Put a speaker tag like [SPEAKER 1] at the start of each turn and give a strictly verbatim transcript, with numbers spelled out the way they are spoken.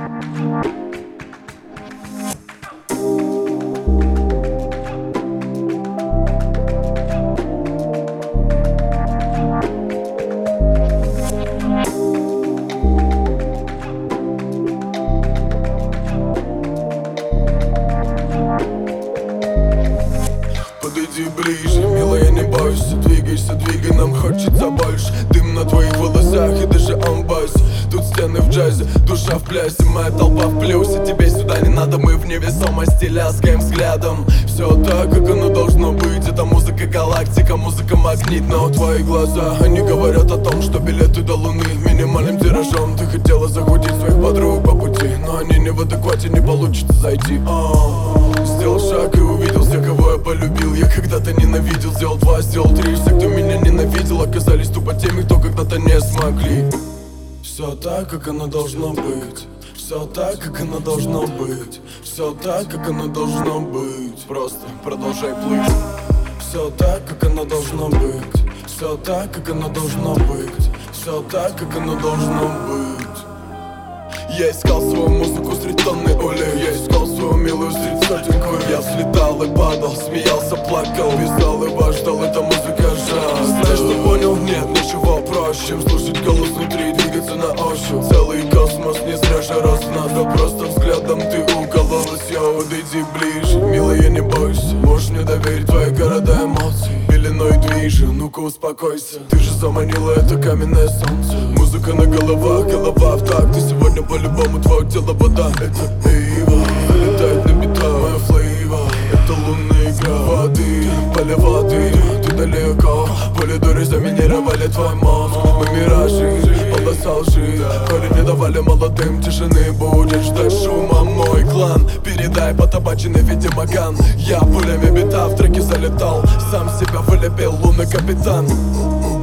[SPEAKER 1] Подойди ближе, милая, не бойся. Двигайся, двигай, нам хочется больше. Дым на твоих волосах и даже амбасе. Тут стены в джазе, душа в плясе, моя толпа в плюсе. Тебе сюда не надо, мы в невесомости лязгаем взглядом. Все так, как оно должно быть. Это музыка галактика, музыка магнит. Но твои глаза, они говорят о том, что билеты до луны минимальным тиражом. Ты хотела захватить своих подруг по пути, но они не в адеквате, не получится зайти. а-а-а. Сделал шаг и увидел всех, кого я полюбил. Я когда-то ненавидел, сделал два, сделал три. Все, кто меня ненавидел, оказались тупо теми, кто когда-то не смогли. Все так, как оно должно быть. Все так, как оно должно быть. Все так, как оно должно быть. Просто продолжай плыть. Все так, как оно должно быть. Все так, как оно должно быть. Все так, как оно должно быть. Я искал свою музыку среди тонны ули. Я искал свою милую среди сотен куль. Я взлетал и падал, смеялся, плакал, вязал и ждал, эта музыка жар. Знаешь, что понял? Нет, ничего проще, чем слушать голос внутри и двигаться на ощупь. Целый космос, не зря же раз надо. Просто взглядом ты укололась, йоу, подойди ближе. Милая, не бойся, можешь мне доверить твои города эмоций. Пеленой движи, ну-ка успокойся. Ты же заманила это каменное солнце. Музыка на головах, голова в такт. Ты сегодня по-любому твое тело вода. Это эйва, летает на битах, моя флейва. Это лунная игра воды, поле воды. Ты далеко, поле дури заминировали твой мозг. Мы миражи, полоса лжи. Коли не давали молодым тишины, будет ждать шума мой клан. Передай по табачиной ведьмакан. Я пулями бита в треке залетал, сам себя вылепил лунный капитан.